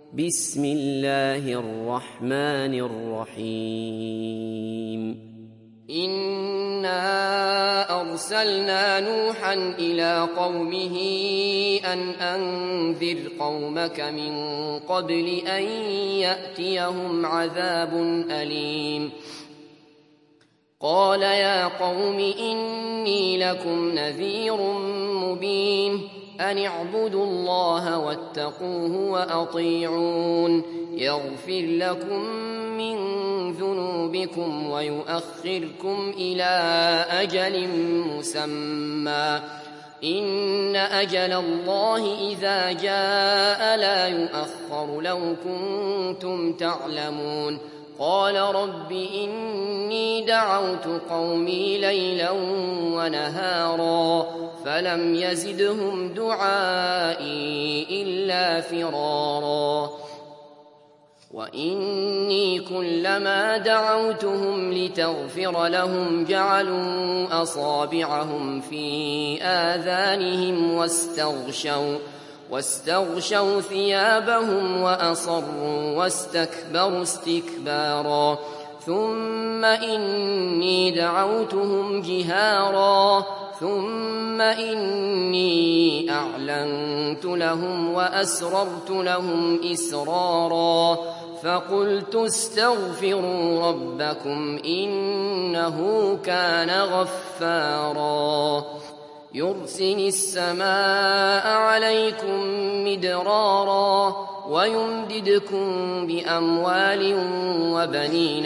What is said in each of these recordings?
بسم الله الرحمن الرحيم إنا أرسلنا نوحا إلى قومه أن أنذر قومك من قبل أن يأتيهم عذاب أليم. قال يا قوم إني لكم نذير مبين أن اعبدوا الله واتقوه وأطيعون يغفر لكم من ذنوبكم ويؤخركم إلى أجل مسمى إن أجل الله إذا جاء لا يؤخر لو كنتم تعلمون. قال رب إني دعوت قومي ليلا ونهارا فلم يزدهم دعائي إلا فرارا وإني كلما دعوتهم لتغفر لهم جعلوا أصابعهم في آذانهم واستغشوا ثيابهم وأصروا واستكبروا استكبارا ثم إني دعوتهم جهارا ثم إني أعلنت لهم وأسررت لهم إسرارا فقلت استغفروا ربكم إنه كان غفارا يرسل السماء عليكم مدرارا ويمددكم بأموال وبنين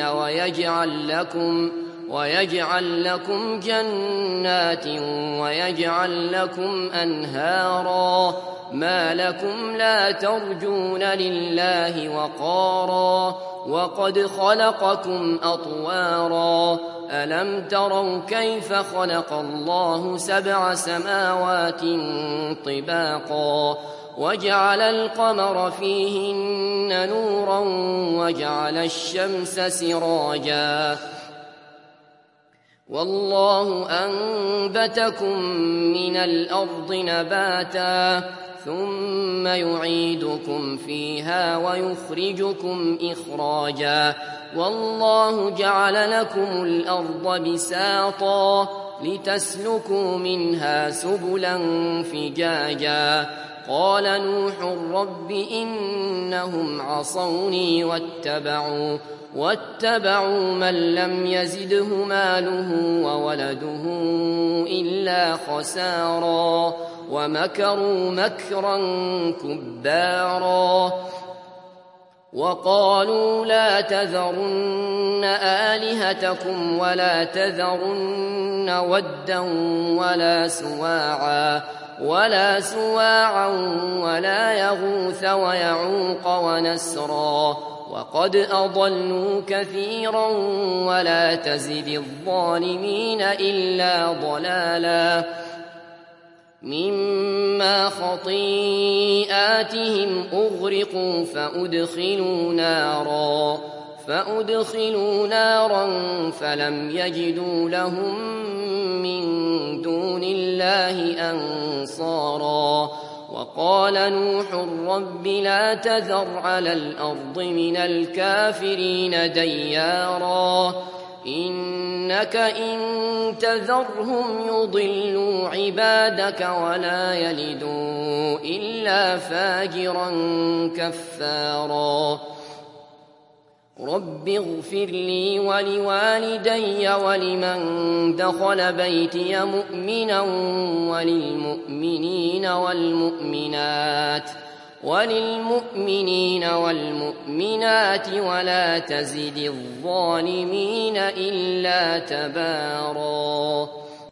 ويجعل لكم جنات ويجعل لكم أنهارا ما لكم لا ترجون لله وقارا وقد خلقكم أطوارا ألم تروا كيف خلق الله 7 سماوات طباقا وجعل القمر فيهن نورا وجعل الشمس سراجا والله أنبتكم من الأرض نباتا ثم يعيدكم فيها ويخرجكم إخراجا والله جعل لكم الأرض بساطا لتسلكوا منها سبلا فجاجا قال نوح رب إنهم عصوني واتبعوا من لم يزده ماله وولده إلا خسارا ومكروا مكرا كبارا وقالوا لا تذرن آلهتكم ولا تذرن ودا ولا سواعا ولا يغوث ويعوق ونسرا وقد أضلوا كثيرا ولا تزد الظالمين إلا ضلالا مما خطيئاتهم أغرقوا فأدخلوا نارا فلم يجدوا لهم من دون الله أنصارا وقال نوح رب لا تذر على الأرض من الكافرين ديارا إنك إن تذرهم يضلوا عبادك ولا يلدوا إلا فاجرا كفارا رب اغفر لي ولوالدي ولمن دخل بيتي مؤمنا وللمؤمنين والمؤمنات ولا تزد الظالمين إلا تبارا.